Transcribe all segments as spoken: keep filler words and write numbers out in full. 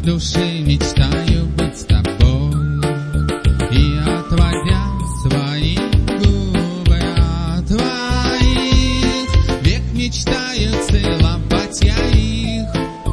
души мечтаю быть с тобой, и отводя свои губы от твоих, век мечтаю целовать я их.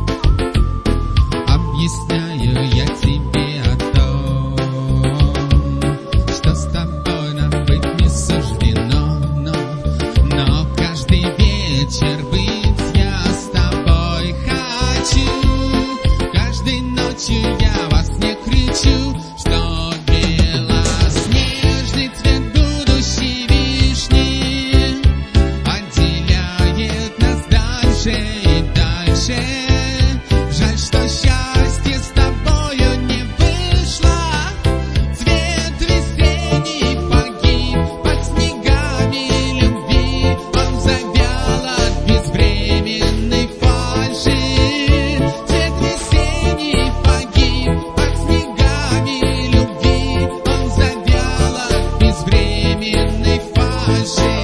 Объясняю я тебе о том, что с тобой нам быть не суждено, но, но каждый вечер быть я с тобой хочу. Каждой ночью я во сне кричу, что белоснежный цвет будущей вишни отделяет нас дальше и дальше. Жаль, что счастье с тобою не вышло. Цвет весенний погиб под снегами любви. Он завял от безвременной фальши. Цвет весенний погиб под снегами любви. Он завял от безвременной фальши.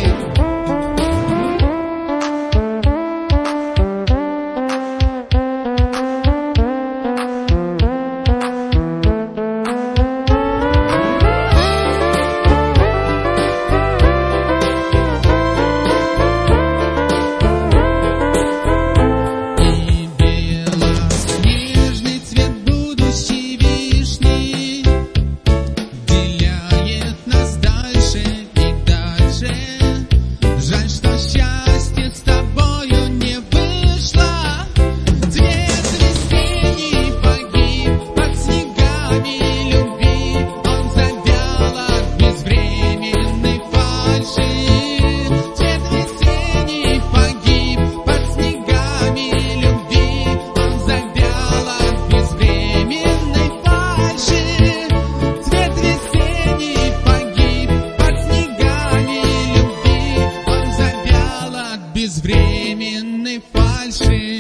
И белоснежный цвет будущей вишни отделяет нас дальше и дальше. Жаль, что счастье с тобою не вышло. Цвет весенний погиб под снегами любви. Он завял от безвременной фальши. Цвет весенний погиб под снегами любви. Он завял от безвременной фальши. Цвет весенний погиб под снегами любви. Он завял от безвременной фальши.